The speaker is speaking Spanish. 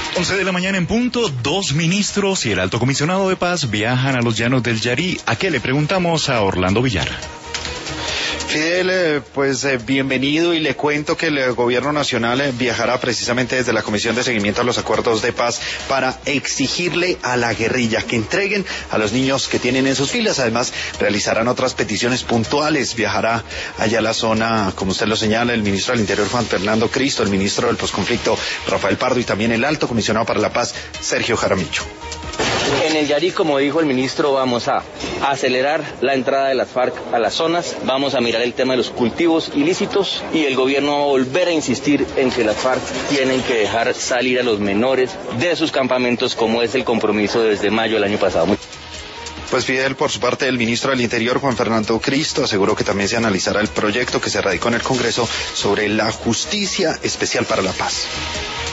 11 de la mañana en punto, 2 ministros y el alto comisionado de paz viajan a los llanos del Yarí. ¿A qué le preguntamos a Orlando Villar? Fidel, bienvenido, y le cuento que el gobierno nacional viajará precisamente desde la Comisión de Seguimiento a los Acuerdos de Paz para exigirle a la guerrilla que entreguen a los niños que tienen en sus filas. Además, realizarán otras peticiones puntuales. Viajará allá a la zona, como usted lo señala, el ministro del Interior, Juan Fernando Cristo, el ministro del Posconflicto, Rafael Pardo, y también el alto comisionado para la paz, Sergio Jaramillo. En el Yarí, como dijo el ministro, vamos a acelerar la entrada de las FARC a las zonas, vamos a mirar el tema de los cultivos ilícitos y el gobierno va a volver a insistir en que las FARC tienen que dejar salir a los menores de sus campamentos, como es el compromiso desde mayo del año pasado. Pues Fidel, por su parte, el ministro del Interior, Juan Fernando Cristo, aseguró que también se analizará el proyecto que se radicó en el Congreso sobre la justicia especial para la paz.